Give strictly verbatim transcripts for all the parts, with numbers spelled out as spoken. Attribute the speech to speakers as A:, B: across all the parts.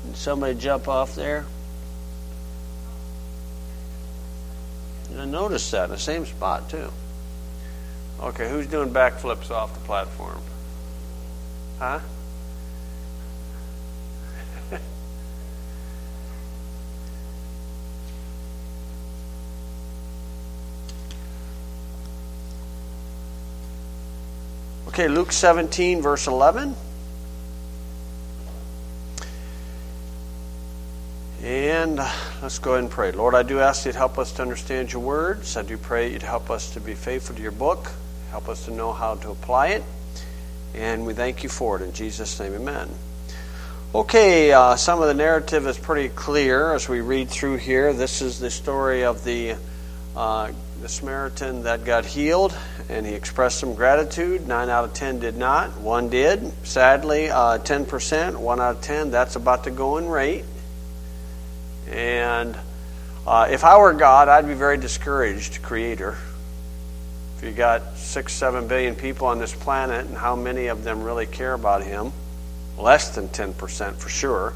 A: Did somebody jump off there? I noticed that in the same spot too. Okay, who's doing backflips off the platform? Huh? Okay, Luke seventeen, verse eleven. And let's go ahead and pray. Lord, I do ask you to help us to understand your words. I do pray you'd help us to be faithful to your book. Help us to know how to apply it. And we thank you for it. In Jesus' name, amen. Okay, uh, some of the narrative is pretty clear as we read through here. This is the story of the uh, the Samaritan that got healed, and he expressed some gratitude. Nine out of ten did not. One did. Sadly, uh, ten percent. One out of ten, that's about the going rate. And uh, if I were God, I'd be very discouraged, Creator. If you got six, seven billion people on this planet, and how many of them really care about Him? Less than ten percent for sure.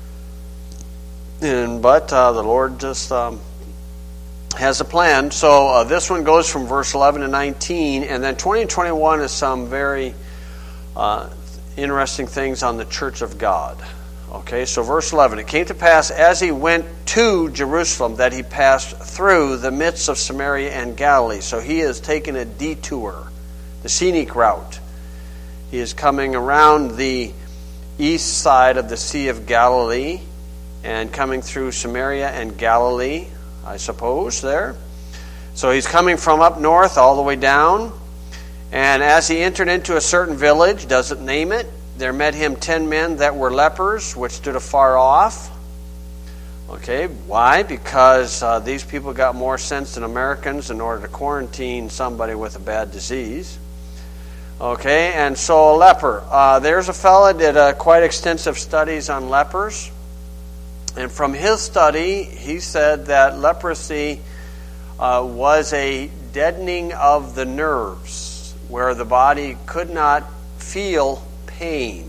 A: And but uh, the Lord just um, has a plan. So uh, this one goes from verse eleven to nineteen, and then twenty and twenty-one is some very uh, interesting things on the Church of God. Okay, so verse eleven, it came to pass as he went to Jerusalem that he passed through the midst of Samaria and Galilee. So he has taken a detour, the scenic route. He is coming around the east side of the Sea of Galilee and coming through Samaria and Galilee, I suppose, there. So he's coming from up north all the way down. And as he entered into a certain village, doesn't name it, there met him ten men that were lepers, which stood afar off. Okay, why? Because uh, these people got more sense than Americans in order to quarantine somebody with a bad disease. Okay, and so a leper. Uh, there's a fellow that did uh, quite extensive studies on lepers. And from his study, he said that leprosy uh, was a deadening of the nerves, where the body could not feel pain.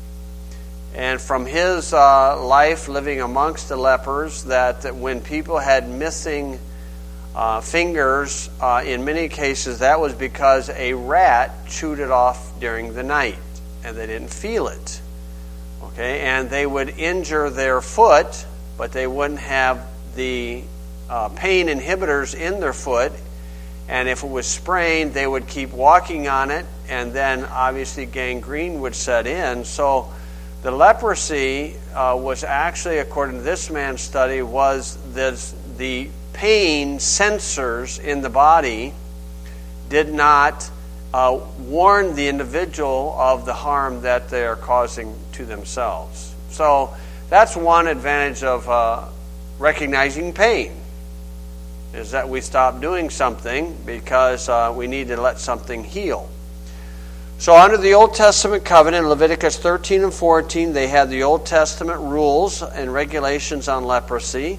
A: And from his uh, life living amongst the lepers, that, that when people had missing uh, fingers, uh, in many cases that was because a rat chewed it off during the night and they didn't feel it. Okay, and they would injure their foot, but they wouldn't have the uh, pain inhibitors in their foot. And if it was sprained, they would keep walking on it, and then obviously gangrene would set in. So the leprosy uh, was actually, according to this man's study, was this, the pain sensors in the body did not uh, warn the individual of the harm that they are causing to themselves. So that's one advantage of uh, recognizing pain, is that we stop doing something because uh, we need to let something heal. So under the Old Testament covenant, Leviticus thirteen and fourteen, they had the Old Testament rules and regulations on leprosy.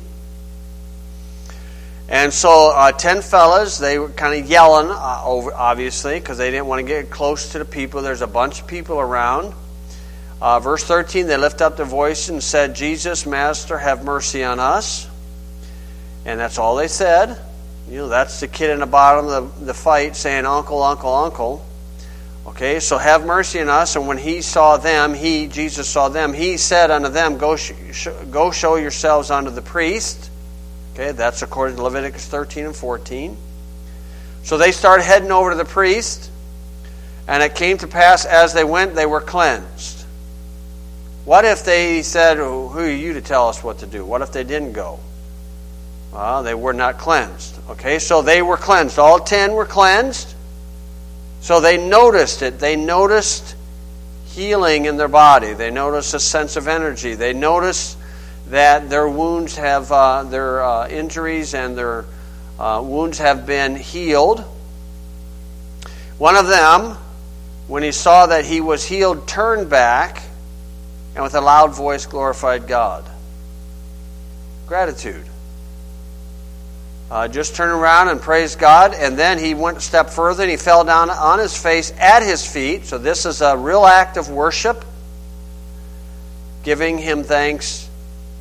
A: And so uh, ten fellas, they were kind of yelling, uh, over, obviously, because they didn't want to get close to the people. There's a bunch of people around. Uh, verse thirteen, they lift up their voice and said, Jesus, Master, have mercy on us. And that's all they said. You know, that's the kid in the bottom of the, the fight saying, uncle, uncle, uncle. Okay, so have mercy on us. And when he saw them, he, Jesus saw them, he said unto them, go, sh- sh- go show yourselves unto the priest. Okay, that's according to Leviticus thirteen and fourteen. So they started heading over to the priest. And it came to pass, as they went, they were cleansed. What if they said, who are you to tell us what to do? What if they didn't go? Well, they were not cleansed. Okay, so they were cleansed. All ten were cleansed. So they noticed it. They noticed healing in their body. They noticed a sense of energy. They noticed that their wounds have, uh, their uh, injuries and their uh, wounds have been healed. One of them, when he saw that he was healed, turned back and with a loud voice glorified God. Gratitude. Uh, just turned around and praised God, and then he went a step further and he fell down on his face at his feet. So this is a real act of worship, giving him thanks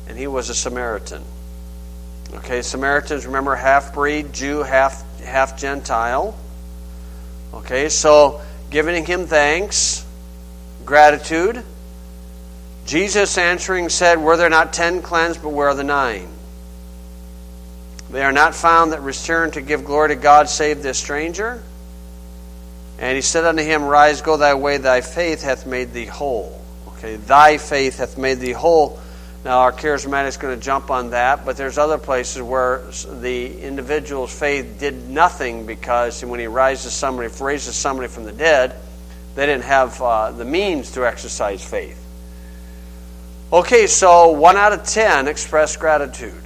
A: and he was a Samaritan. Okay, Samaritans, remember, half-breed, Jew, half half Gentile. Okay, so giving him thanks, gratitude. Jesus answering said, "Were there not ten cleansed, but where are the nine? They are not found that return to give glory to God, save this stranger." And he said unto him, "Rise, go thy way, thy faith hath made thee whole." Okay, thy faith hath made thee whole. Now our charismatic is going to jump on that, but there's other places where the individual's faith did nothing because when he raises somebody, raises somebody from the dead, they didn't have uh, the means to exercise faith. Okay, so one out of ten express gratitude.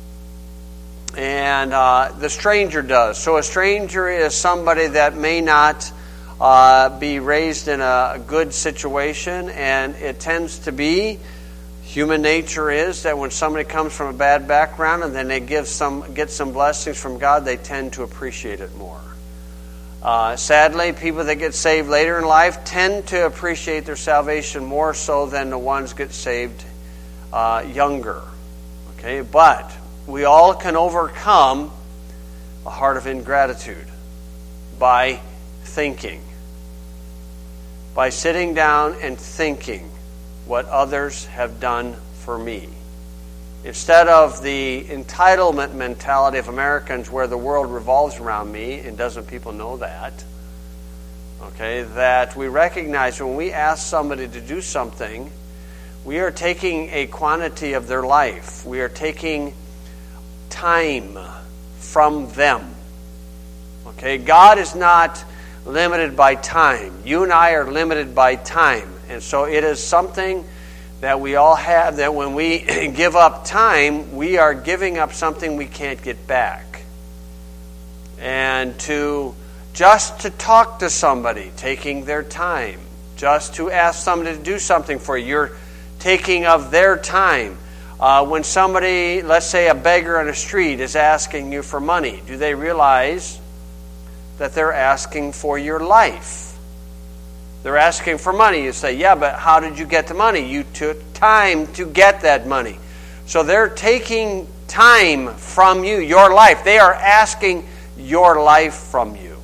A: And uh, the stranger does. So a stranger is somebody that may not uh, be raised in a good situation, and it tends to be, human nature is that when somebody comes from a bad background and then they give some get some blessings from God, they tend to appreciate it more. Uh, sadly, people that get saved later in life tend to appreciate their salvation more so than the ones get saved uh, younger. Okay, but we all can overcome a heart of ingratitude by thinking, by sitting down and thinking what others have done for me. Instead of the entitlement mentality of Americans where the world revolves around me, and doesn't people know that? Okay, that we recognize when we ask somebody to do something, we are taking a quantity of their life. We are taking time from them. Okay, God is not limited by time. You and I are limited by time. And so it is something that we all have, that when we give up time, we are giving up something we can't get back. And to just to talk to somebody, taking their time, just to ask somebody to do something for you, you're taking of their time. Uh, when somebody, let's say a beggar on the street, is asking you for money, do they realize that they're asking for your life? They're asking for money. You say, yeah, but how did you get the money? You took time to get that money. So they're taking time from you, your life. They are asking your life from you.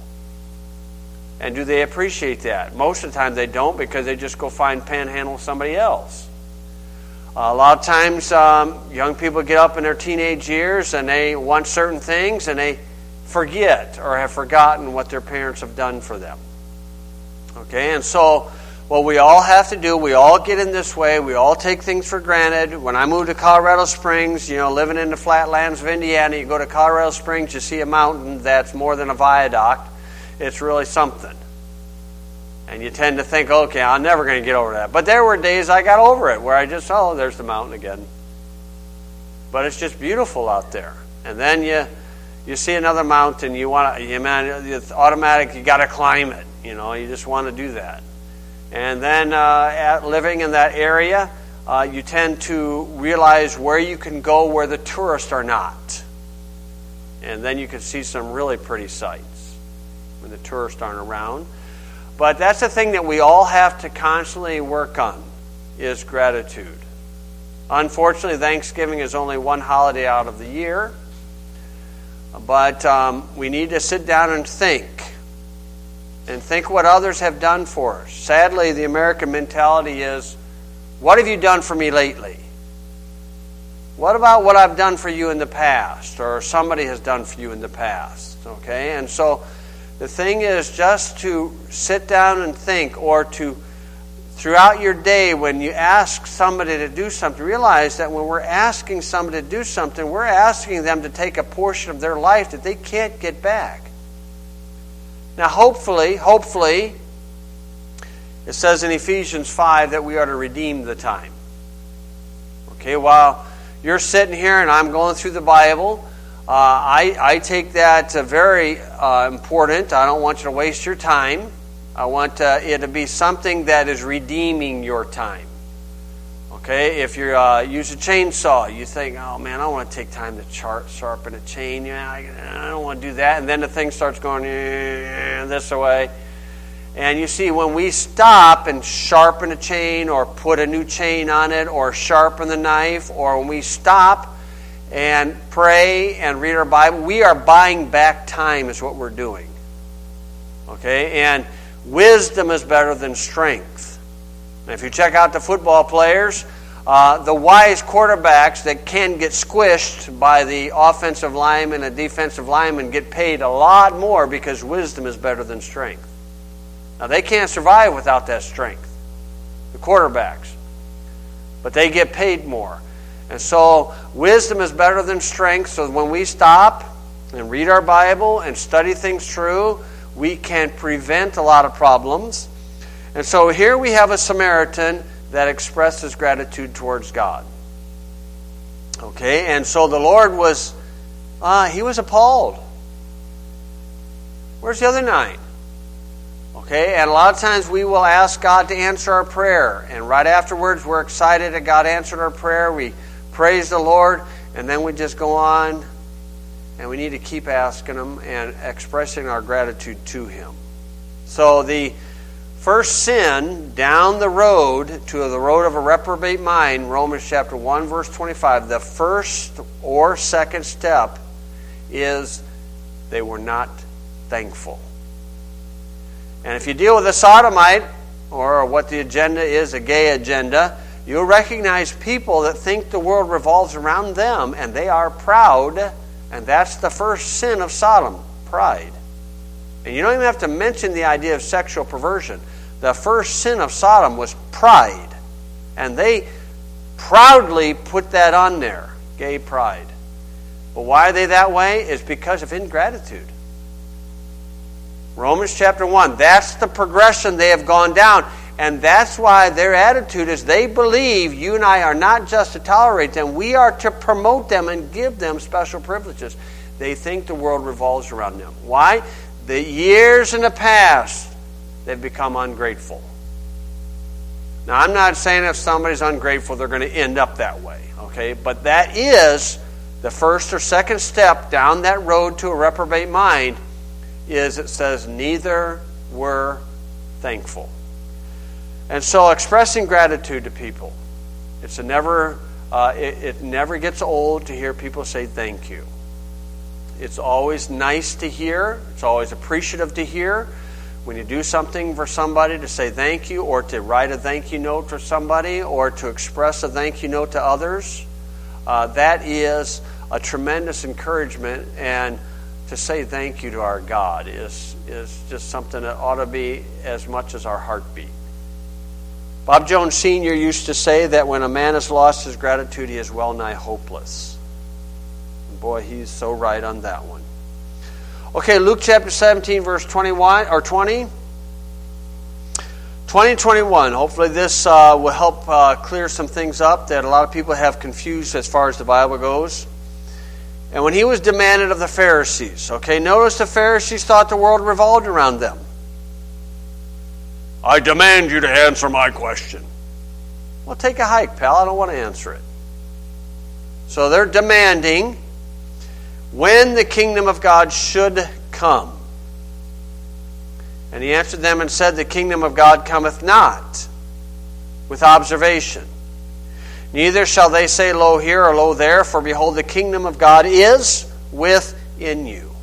A: And do they appreciate that? Most of the time they don't, because they just go find panhandle somebody else. A lot of times um, young people get up in their teenage years and they want certain things and they forget or have forgotten what their parents have done for them. Okay, and so what we all have to do, we all get in this way, we all take things for granted. When I moved to Colorado Springs, you know, living in the flatlands of Indiana, you go to Colorado Springs, you see a mountain that's more than a viaduct. It's really something. And you tend to think, okay, I'm never going to get over that. But there were days I got over it where I just, oh, there's the mountain again. But it's just beautiful out there. And then you you see another mountain, you want to, you man, it's automatic, you got to climb it. You know, you just want to do that. And then uh, at living in that area, uh, you tend to realize where you can go where the tourists are not. And then you can see some really pretty sights when the tourists aren't around. But that's the thing that we all have to constantly work on, is gratitude. Unfortunately, Thanksgiving is only one holiday out of the year. But um, we need to sit down and think. And think what others have done for us. Sadly, the American mentality is, what have you done for me lately? What about what I've done for you in the past, or somebody has done for you in the past? Okay, and so the thing is just to sit down and think, or to, throughout your day, when you ask somebody to do something, realize that when we're asking somebody to do something, we're asking them to take a portion of their life that they can't get back. Now, hopefully, hopefully, it says in Ephesians five that we are to redeem the time. Okay, while you're sitting here and I'm going through the Bible, uh, I, I take that uh, very uh, important. I don't want you to waste your time. I want uh, it to be something that is redeeming your time. Okay, if you uh, use a chainsaw, you think, oh man, I don't want to take time to char- sharpen a chain. Yeah, I, I don't want to do that. And then the thing starts going eh, this way. And you see, when we stop and sharpen a chain or put a new chain on it or sharpen the knife, or when we stop and pray and read our Bible, we are buying back time is what we're doing. Okay? And wisdom is better than strength. And if you check out the football players, uh, the wise quarterbacks that can get squished by the offensive lineman and defensive lineman get paid a lot more because wisdom is better than strength. Now, they can't survive without that strength, the quarterbacks. But they get paid more. And so, wisdom is better than strength. So when we stop and read our Bible and study things through, we can prevent a lot of problems. And so here we have a Samaritan that expresses gratitude towards God. Okay, and so the Lord was, uh, he was appalled. Where's the other nine? Okay, and a lot of times we will ask God to answer our prayer. And right afterwards, we're excited that God answered our prayer. We praise the Lord, and then we just go on, and we need to keep asking Him and expressing our gratitude to Him. So the first sin down the road to the road of a reprobate mind, Romans chapter one, verse twenty-five, the first or second step is they were not thankful. And if you deal with a sodomite, or what the agenda is, a gay agenda, you'll recognize people that think the world revolves around them, and they are proud, and that's the first sin of Sodom, pride. And you don't even have to mention the idea of sexual perversion. The first sin of Sodom was pride, and they proudly put that on there, gay pride. But why are they that way? It's because of ingratitude. Romans chapter one, that's the progression they have gone down. And that's why their attitude is they believe you and I are not just to tolerate them, we are to promote them and give them special privileges. They think the world revolves around them. Why? The years in the past, they've become ungrateful. Now, I'm not saying if somebody's ungrateful, they're going to end up that way. Okay? But that is the first or second step down that road to a reprobate mind. Is it says, neither were thankful. And so expressing gratitude to people, it's a never, uh, it, it never gets old to hear people say thank you. It's always nice to hear. It's always appreciative to hear. When you do something for somebody, to say thank you, or to write a thank you note for somebody, or to express a thank you note to others, uh, that is a tremendous encouragement. And to say thank you to our God is, is just something that ought to be as much as our heartbeat. Bob Jones Senior used to say that when a man has lost his gratitude, he is well nigh hopeless. And boy, he's so right on that one. Okay, Luke chapter seventeen, verse twenty-one or twenty. twenty and twenty-one. Hopefully this uh, will help uh, clear some things up that a lot of people have confused as far as the Bible goes. And when he was demanded of the Pharisees, okay, notice the Pharisees thought the world revolved around them. I demand you to answer my question. Well, take a hike, pal. I don't want to answer it. So they're demanding when the kingdom of God should come. And he answered them and said, the kingdom of God cometh not with observation. Neither shall they say, lo here or lo there, for behold, the kingdom of God is within you.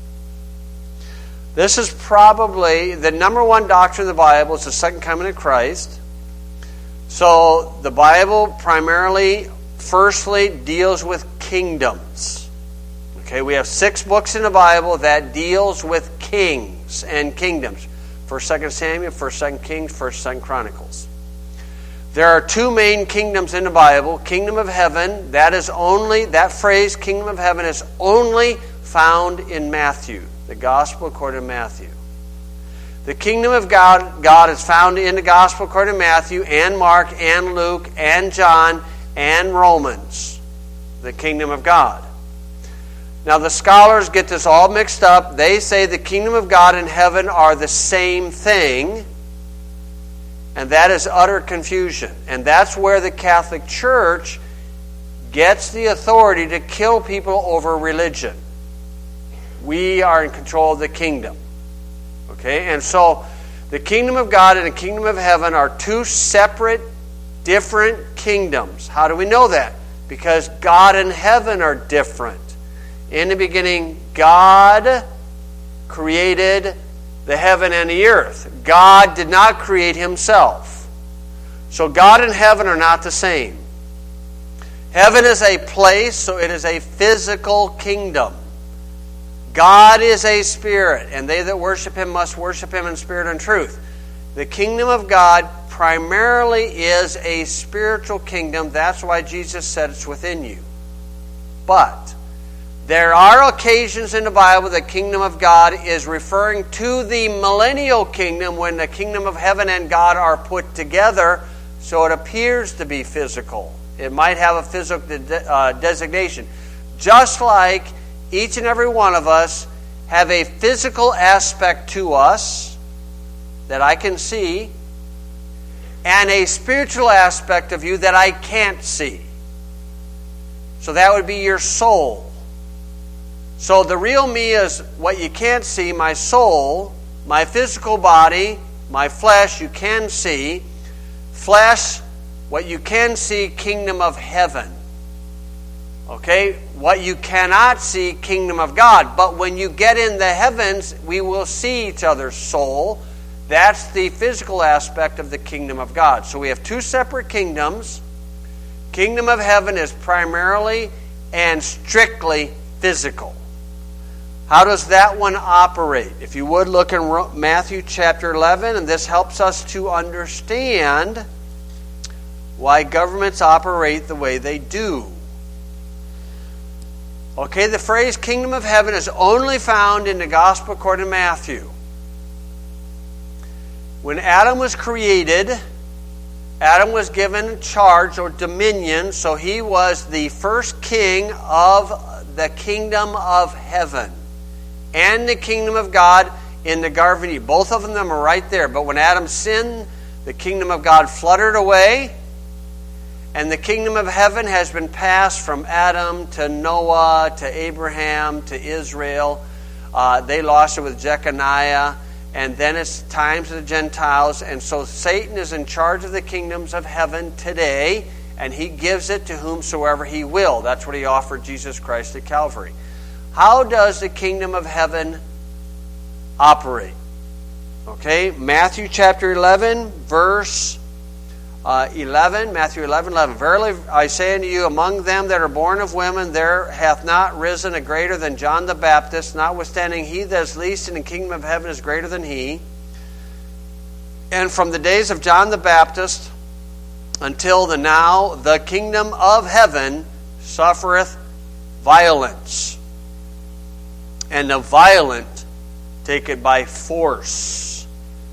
A: This is probably the number one doctrine of the Bible is the second coming of Christ. So the Bible primarily, firstly, deals with kingdoms. Okay, we have six books in the Bible that deals with kings and kingdoms. First, Second Samuel, First, Second Kings, First, Second Chronicles. There are two main kingdoms in the Bible. Kingdom of heaven, that is only, that phrase, kingdom of heaven, is only found in Matthew, the gospel according to Matthew. The kingdom of God, God is found in the gospel according to Matthew and Mark and Luke and John and Romans. The kingdom of God. Now the scholars get this all mixed up. They say the kingdom of God and heaven are the same thing. And that is utter confusion. And that's where the Catholic Church gets the authority to kill people over religion. We are in control of the kingdom. Okay? And so The kingdom of God and the kingdom of heaven are two separate, different kingdoms. How do we know that? Because God and heaven are different. In the beginning, God created the heaven and the earth. God did not create himself. So God and heaven are not the same. Heaven is a place, so it is a physical kingdom. God is a spirit, and they that worship him must worship him in spirit and truth. The kingdom of God primarily is a spiritual kingdom. That's why Jesus said it's within you. But there are occasions in the Bible the kingdom of God is referring to the millennial kingdom, when the kingdom of heaven and God are put together, so it appears to be physical. It might have a physical de- uh, designation. Just like each and every one of us have a physical aspect to us that I can see, and a spiritual aspect of you that I can't see. So that would be your soul. So the real me is what you can't see, my soul, my physical body, my flesh you can see. Flesh, what you can see, kingdom of heaven. Okay? What you cannot see, kingdom of God. But when you get in the heavens, we will see each other's soul. That's the physical aspect of the kingdom of God. So we have two separate kingdoms. Kingdom of heaven is primarily and strictly physical. How does that one operate? If you would, look in Matthew chapter eleven, and this helps us to understand why governments operate the way they do. Okay, the phrase kingdom of heaven is only found in the gospel according to Matthew. When Adam was created, Adam was given charge or dominion, so he was the first king of the kingdom of heaven and the kingdom of God in the Garden of Eden. Both of them are right there. But when Adam sinned, the kingdom of God fluttered away, and the kingdom of heaven has been passed from Adam to Noah to Abraham to Israel. Uh, they lost it with Jeconiah. And then it's times of the Gentiles. And so Satan is in charge of the kingdoms of heaven today, and he gives it to whomsoever he will. That's what he offered Jesus Christ at Calvary. How does the kingdom of heaven operate? Okay, Matthew chapter eleven, verse uh, eleven. Matthew eleven, eleven. Verily I say unto you, among them that are born of women, there hath not risen a greater than John the Baptist, notwithstanding he that is least in the kingdom of heaven is greater than he. And from the days of John the Baptist until the now, the kingdom of heaven suffereth violence, and the violent take it by force.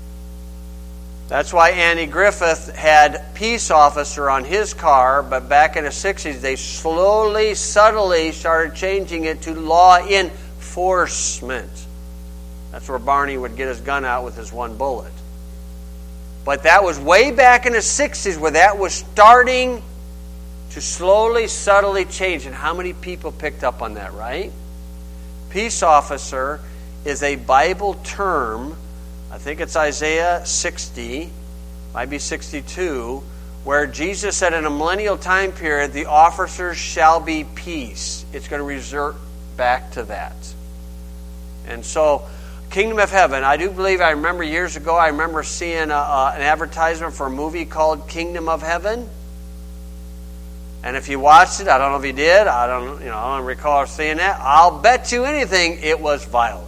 A: That's why Andy Griffith had peace officer on his car, but back in the sixties they slowly, subtly started changing it to law enforcement. That's where Barney would get his gun out with his one bullet. But that was way back in the sixties where that was starting to slowly, subtly change. And how many people picked up on that, right? Peace officer is a Bible term. I think it's Isaiah sixty, might be sixty-two, where Jesus said in a millennial time period, the officers shall be peace. It's going to revert back to that. And so, kingdom of heaven, I do believe, I remember years ago, I remember seeing a, uh, an advertisement for a movie called Kingdom of Heaven. And if you watched it, I don't know if you did, I don't, you know, I don't recall seeing that. I'll bet you anything it was violent.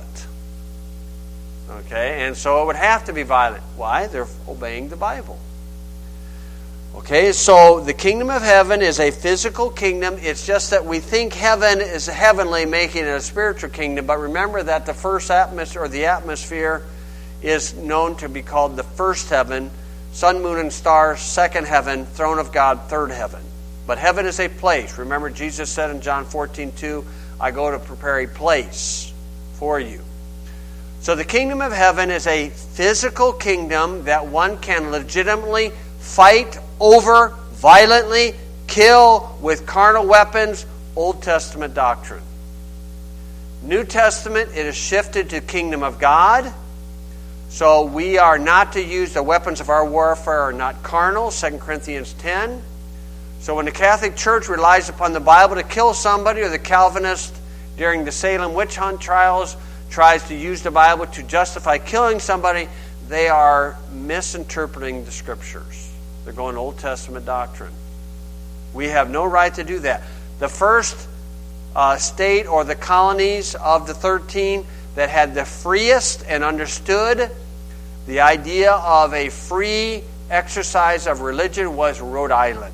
A: Okay, and so it would have to be violent. Why? They're obeying the Bible. Okay, so the kingdom of heaven is a physical kingdom. It's just that we think heaven is heavenly, making it a spiritual kingdom. But remember that the first atmosphere, or the atmosphere, is known to be called the first heaven. Sun, moon, and stars, second heaven. Throne of God, third heaven. But heaven is a place. Remember, Jesus said in John fourteen two, I go to prepare a place for you. So the kingdom of heaven is a physical kingdom that one can legitimately fight over, violently kill with carnal weapons. Old Testament doctrine. New Testament, it is shifted to kingdom of God. So we are not to use the weapons of our warfare are not carnal, Second Corinthians ten. So when the Catholic Church relies upon the Bible to kill somebody, or the Calvinist during the Salem witch hunt trials tries to use the Bible to justify killing somebody, they are misinterpreting the Scriptures. They're going Old Testament doctrine. We have no right to do that. The first uh, state or the colonies of the thirteen that had the freest and understood the idea of a free exercise of religion was Rhode Island.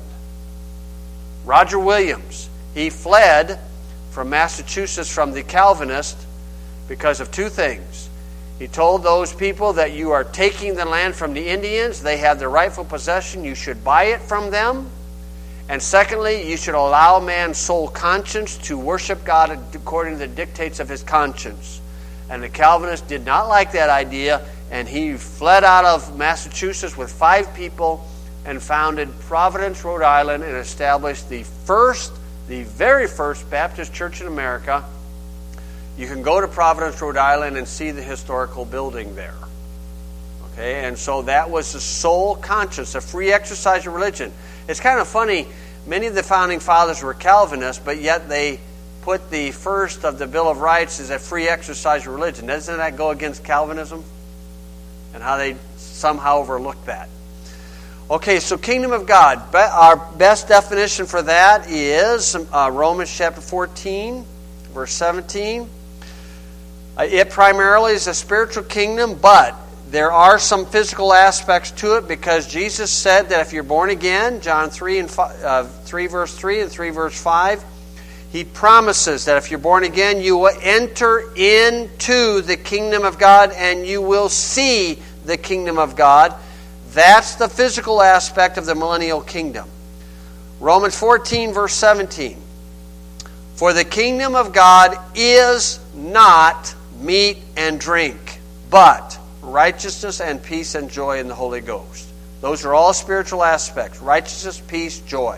A: Roger Williams, he fled from Massachusetts from the Calvinists because of two things. He told those people that you are taking the land from the Indians, they have the rightful possession, you should buy it from them. And secondly, you should allow man's sole conscience to worship God according to the dictates of his conscience. And the Calvinist did not like that idea, and he fled out of Massachusetts with five people and founded Providence, Rhode Island, and established the first, the very first Baptist church in America. You can go to Providence, Rhode Island, and see the historical building there. Okay, and so that was the sole conscience, a free exercise of religion. It's kind of funny, many of the founding fathers were Calvinists, but yet they put the first of the Bill of Rights as a free exercise of religion. Doesn't that go against Calvinism? And how they somehow overlooked that. Okay, so kingdom of God. Our best definition for that is uh, Romans chapter fourteen, verse seventeen. Uh, it primarily is a spiritual kingdom, but there are some physical aspects to it, because Jesus said that if you're born again, John three and five, uh, three verse three and three verse five, He promises that if you're born again, you will enter into the kingdom of God and you will see the kingdom of God. That's the physical aspect of the millennial kingdom. Romans fourteen, verse seventeen. For the kingdom of God is not meat and drink, but righteousness and peace and joy in the Holy Ghost. Those are all spiritual aspects. Righteousness, peace, joy.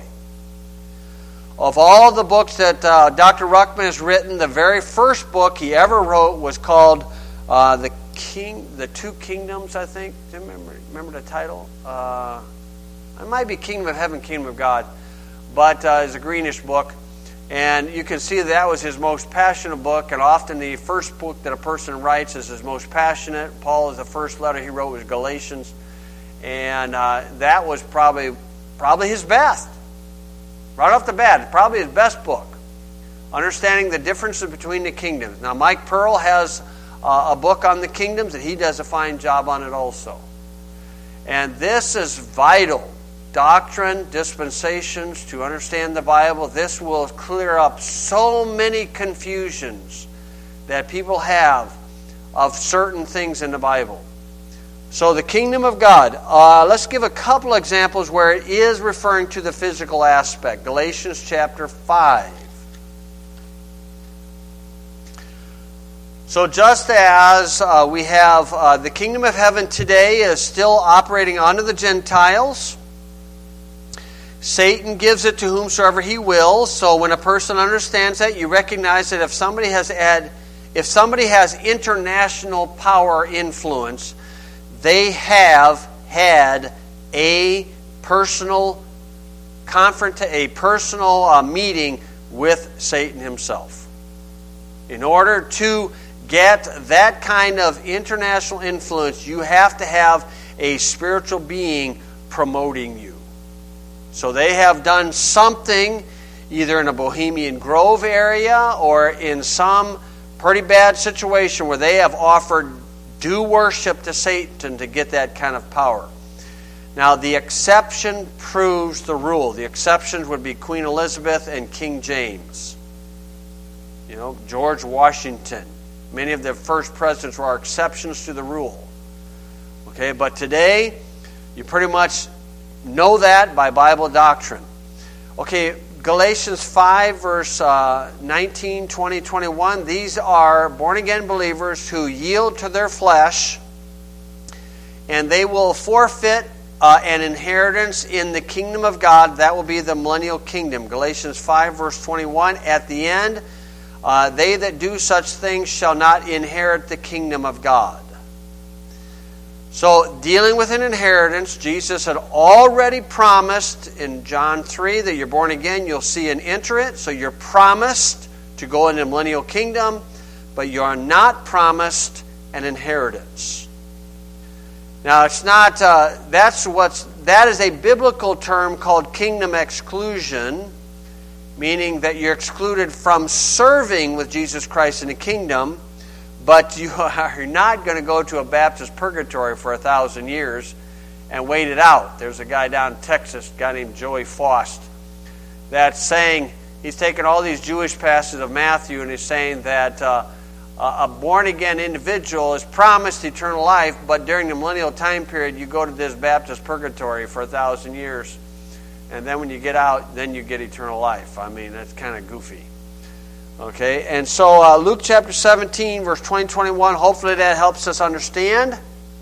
A: Of all the books that uh, Doctor Ruckman has written, the very first book he ever wrote was called uh, The King, The Two Kingdoms, I think. Do you remember, remember the title? Uh, it might be Kingdom of Heaven, Kingdom of God. But uh, it's a greenish book. And you can see that was his most passionate book. And often the first book that a person writes is his most passionate. Paul is the first letter he wrote was Galatians. And uh, that was probably probably his best. Right off the bat, probably his best book. Understanding the differences between the kingdoms. Now, Mike Pearl has uh, a book on the kingdoms, and he does a fine job on it also. And this is vital. Doctrine, dispensations, to understand the Bible. This will clear up so many confusions that people have of certain things in the Bible. So the kingdom of God. Uh, let's give a couple examples where it is referring to the physical aspect. Galatians chapter five. So just as uh, we have uh, the kingdom of heaven today is still operating under the Gentiles, Satan gives it to whomsoever he wills. So when a person understands that, you recognize that if somebody has had, if somebody has international power influence, they have had a personal confront, a personal uh, meeting with Satan himself. In order to get that kind of international influence, you have to have a spiritual being promoting you. So they have done something, either in a Bohemian Grove area or in some pretty bad situation where they have offered due worship to Satan to get that kind of power. Now, the exception proves the rule. The exceptions would be Queen Elizabeth and King James. You know, George Washington. Many of the first presidents were exceptions to the rule. Okay, but today, you pretty much know that by Bible doctrine. Okay, Galatians five, verse uh, nineteen, twenty, twenty-one. These are born-again believers who yield to their flesh, and they will forfeit uh, an inheritance in the kingdom of God. That will be the millennial kingdom. Galatians five, verse twenty-one. At the end, uh, they that do such things shall not inherit the kingdom of God. So, dealing with an inheritance, Jesus had already promised in John three that you're born again, you'll see and enter it. So you're promised to go into the millennial kingdom, but you are not promised an inheritance. Now, it's not, uh, that's what's, that is a biblical term called kingdom exclusion, meaning that you're excluded from serving with Jesus Christ in the kingdom, but you are not going to go to a Baptist purgatory for a thousand years and wait it out. There's a guy down in Texas, a guy named Joey Faust, that's saying, he's taken all these Jewish passages of Matthew and he's saying that uh, a born-again individual is promised eternal life, but during the millennial time period, you go to this Baptist purgatory for a thousand years, and then when you get out, then you get eternal life. I mean, that's kind of goofy. Okay, and so uh, Luke chapter seventeen, verse twenty, twenty-one, hopefully that helps us understand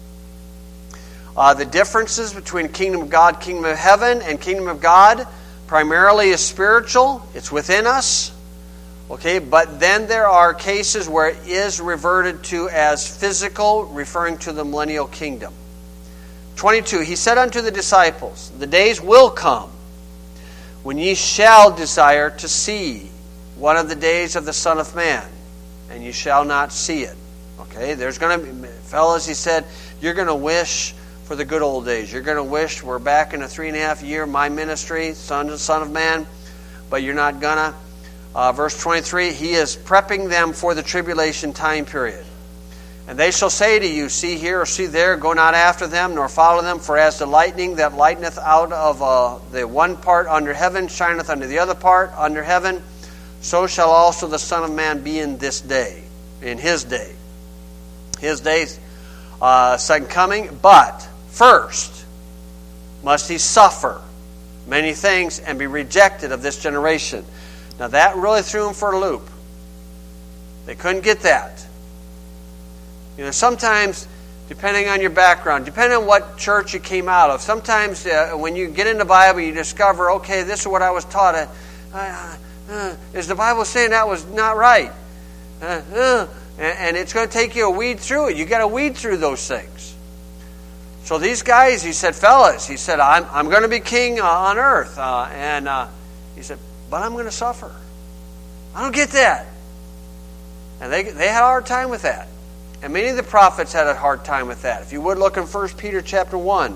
A: uh, the differences between kingdom of God, kingdom of heaven, and kingdom of God. Primarily is spiritual, it's within us. Okay, but then there are cases where it is reverted to as physical, referring to the millennial kingdom. twenty-two, he said unto the disciples, the days will come when ye shall desire to see one of the days of the Son of Man, and you shall not see it. Okay, there's going to be, fellas, he said, you're going to wish for the good old days. You're going to wish we're back in a three and a half year, my ministry, Son and Son of Man, but you're not going to. Uh, verse twenty-three, he is prepping them for the tribulation time period. And they shall say to you, see here or see there, go not after them, nor follow them, for as the lightning that lighteneth out of uh, the one part under heaven shineth unto the other part under heaven, so shall also the Son of Man be in this day, in his day. His day's uh, second coming. But first must he suffer many things and be rejected of this generation. Now that really threw him for a loop. They couldn't get that. You know, sometimes, depending on your background, depending on what church you came out of, sometimes uh, when you get in the Bible, you discover, okay, this is what I was taught. Uh, uh, uh, is the Bible saying that was not right? Uh, uh, and, and it's going to take you a weed through it. You got to weed through those things. So these guys, he said, fellas, he said, I'm I'm going to be king uh, on earth, uh, and uh, he said, but I'm going to suffer. I don't get that. And they they had a hard time with that. And many of the prophets had a hard time with that. If you would look in First Peter chapter one.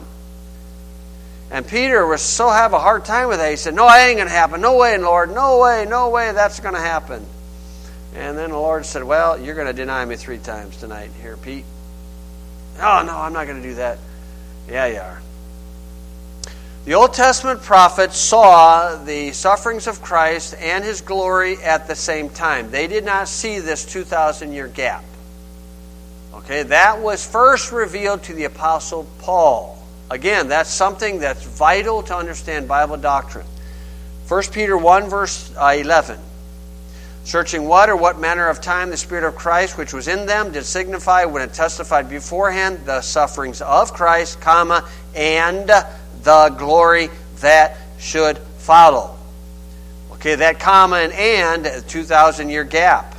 A: And Peter was so have a hard time with that. He said, no, that ain't going to happen. No way, Lord. No way, no way that's going to happen. And then the Lord said, well, you're going to deny me three times tonight here, Pete. Oh, no, I'm not going to do that. Yeah, you are. The Old Testament prophets saw the sufferings of Christ and his glory at the same time. They did not see this two thousand year gap. Okay, that was first revealed to the Apostle Paul. Again, that's something that's vital to understand Bible doctrine. First Peter one, verse eleven. Searching what or what manner of time the Spirit of Christ which was in them did signify when it testified beforehand the sufferings of Christ, comma, and the glory that should follow. Okay, that comma and and, a two thousand year gap.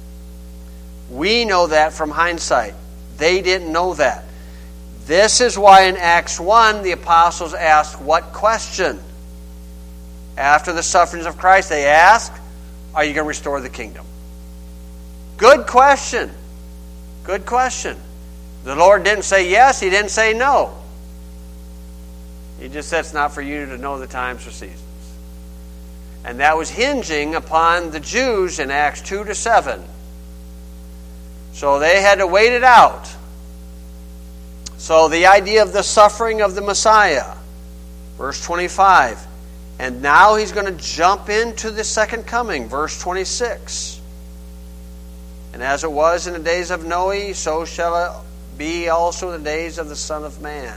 A: We know that from hindsight. They didn't know that. This is why in Acts one, the apostles asked what question? After the sufferings of Christ, they asked, are you going to restore the kingdom? Good question. Good question. The Lord didn't say yes, he didn't say no. He just said it's not for you to know the times or seasons. And that was hinging upon the Jews in Acts two to seven. So they had to wait it out. So the idea of the suffering of the Messiah, verse twenty-five. And now he's going to jump into the second coming, verse twenty-six. And as it was in the days of Noe, so shall it be also in the days of the Son of Man.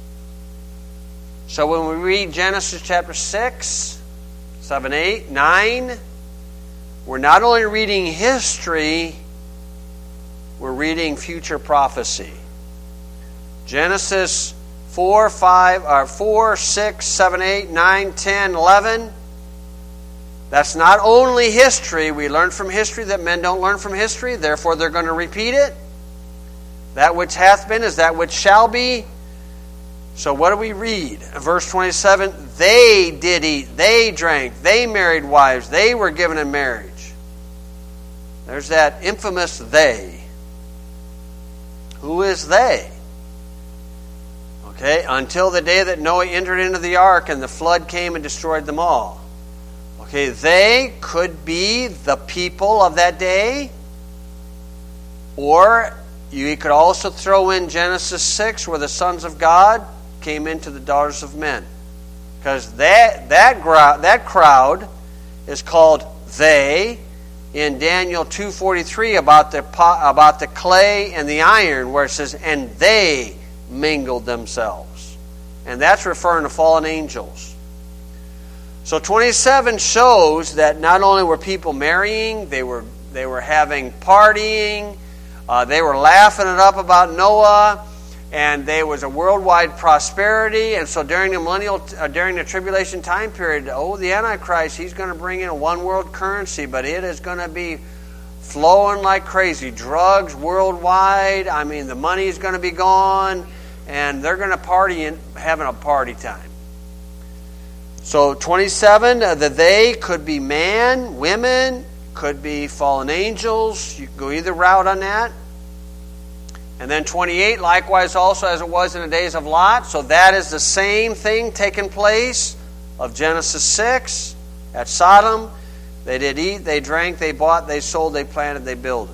A: So when we read Genesis chapter six, seven, eight, nine, we're not only reading history, we're reading future prophecy. Genesis four, five, or four, six, seven, eight, nine, ten, eleven. That's not only history. We learn from history that men don't learn from history, therefore they're going to repeat it. That which hath been is that which shall be. So what do we read? Verse twenty-seven, they did eat, they drank, they married wives, they were given in marriage. There's that infamous they. Who is they? Okay, until the day that Noah entered into the ark and the flood came and destroyed them all. Okay, they could be the people of that day, or you could also throw in Genesis six, where the sons of God came into the daughters of men. Because that, that, that crowd is called they in Daniel two forty-three about the, about the clay and the iron, where it says, and they mingled themselves. And that's referring to fallen angels. So twenty-seven shows that not only were people marrying, they were they were having partying, uh, they were laughing it up about Noah, and there was a worldwide prosperity. And so during the millennial, uh, during the tribulation time period, oh, the Antichrist, he's going to bring in a one world currency, but it is going to be flowing like crazy. Drugs worldwide. I mean, the money is going to be gone, and they're going to party and having a party time. So twenty-seven, uh, the they could be man, women, could be fallen angels. You can go either route on that. And then twenty-eight, likewise also as it was in the days of Lot. So that is the same thing taking place of Genesis six at Sodom. They did eat, they drank, they bought, they sold, they planted, they builded.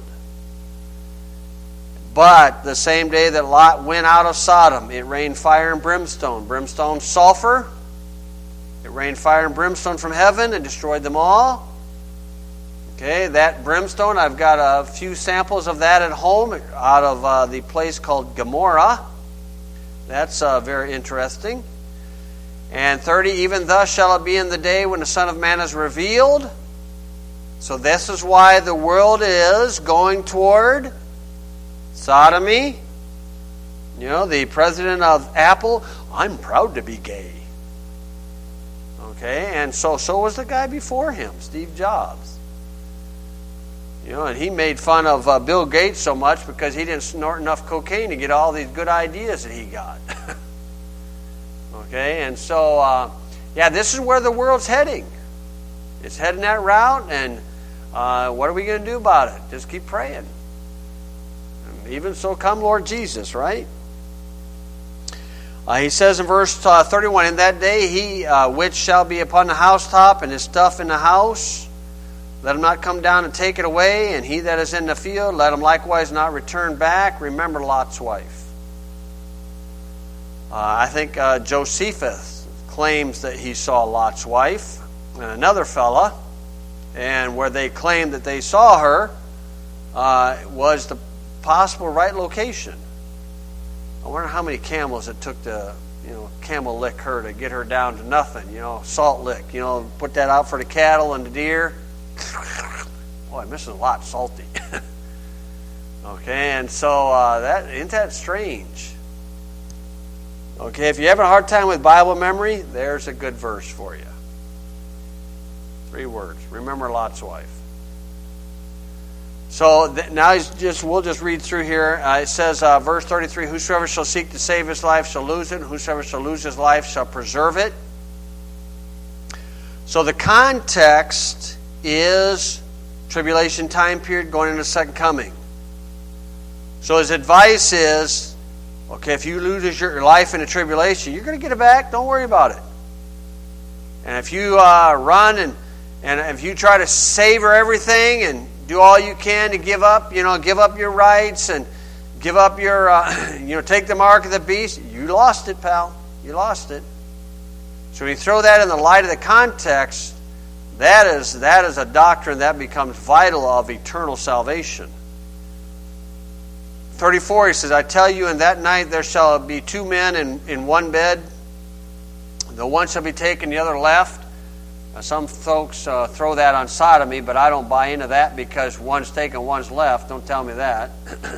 A: But the same day that Lot went out of Sodom, it rained fire and brimstone. Brimstone, sulfur. It rained fire and brimstone from heaven and destroyed them all. Okay, that brimstone, I've got a few samples of that at home out of uh, the place called Gomorrah. That's uh, very interesting. And thirty, even thus shall it be in the day when the Son of Man is revealed. So this is why the world is going toward sodomy. You know, the president of Apple, I'm proud to be gay. Okay, and so so was the guy before him, Steve Jobs. You know, and he made fun of uh, Bill Gates so much because he didn't snort enough cocaine to get all these good ideas that he got. Okay, and so, uh, yeah, this is where the world's heading. It's heading that route, and uh, what are we going to do about it? Just keep praying. And even so, come Lord Jesus, right? Uh, he says in verse uh, thirty-one, in that day he uh, which shall be upon the housetop and his stuff in the house, let him not come down and take it away, and he that is in the field, let him likewise not return back. Remember Lot's wife. Uh, I think uh, Josephus claims that he saw Lot's wife and another fella, and where they claimed that they saw her uh, was the possible right location. I wonder how many camels it took to, you know, camel lick her to get her down to nothing. You know, salt lick. You know, put that out for the cattle and the deer. Boy, I'm missing a lot salty. Okay, and so uh, that isn't that strange? Okay, if you're having a hard time with Bible memory, there's a good verse for you. Three words. Remember Lot's wife. So th- now he's just we'll just read through here. Uh, it says, uh, verse thirty-three, whosoever shall seek to save his life shall lose it, and whosoever shall lose his life shall preserve it. So the context is tribulation time period going into the second coming. So his advice is, okay, if you lose your life in a tribulation, you're going to get it back. Don't worry about it. And if you uh, run and, and if you try to savor everything and do all you can to give up, you know, give up your rights and give up your, uh, you know, take the mark of the beast, you lost it, pal. You lost it. So when you throw that in the light of the context, that is that is a doctrine that becomes vital of eternal salvation. thirty-four, he says, I tell you, in that night there shall be two men in, in one bed. The one shall be taken, the other left. Now, some folks uh, throw that on sodomy, but I don't buy into that because one's taken, one's left. Don't tell me that.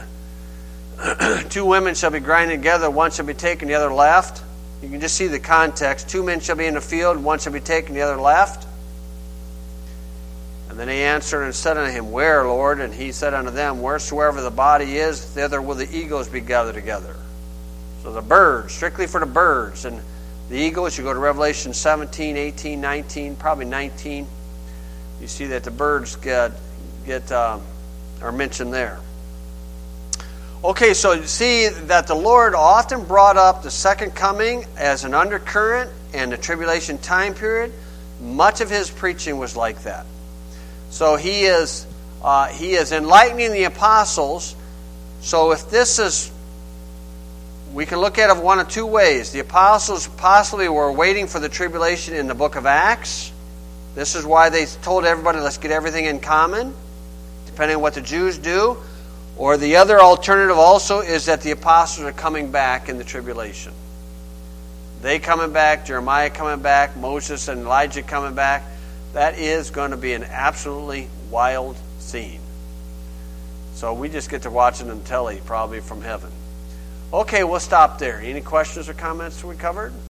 A: Two women shall be grinding together, one shall be taken, the other left. You can just see the context. Two men shall be in the field, one shall be taken, the other left. And then they answered and said unto him, Where, Lord? And he said unto them, Wheresoever the body is, thither will the eagles be gathered together. So the birds, strictly for the birds. And the eagles, you go to Revelation seventeen, eighteen, nineteen, probably nineteen. You see that the birds get, get uh, are mentioned there. Okay, so you see that the Lord often brought up the second coming as an undercurrent and the tribulation time period. Much of his preaching was like that. So he is uh, he is enlightening the apostles. So if this is, we can look at it one of two ways. The apostles possibly were waiting for the tribulation in the book of Acts. This is why they told everybody, let's get everything in common, depending on what the Jews do. Or the other alternative also is that the apostles are coming back in the tribulation. They coming back, Jeremiah coming back, Moses and Elijah coming back. That is going to be an absolutely wild scene. So we just get to watch it on telly, probably from heaven. Okay, we'll stop there. Any questions or comments we covered?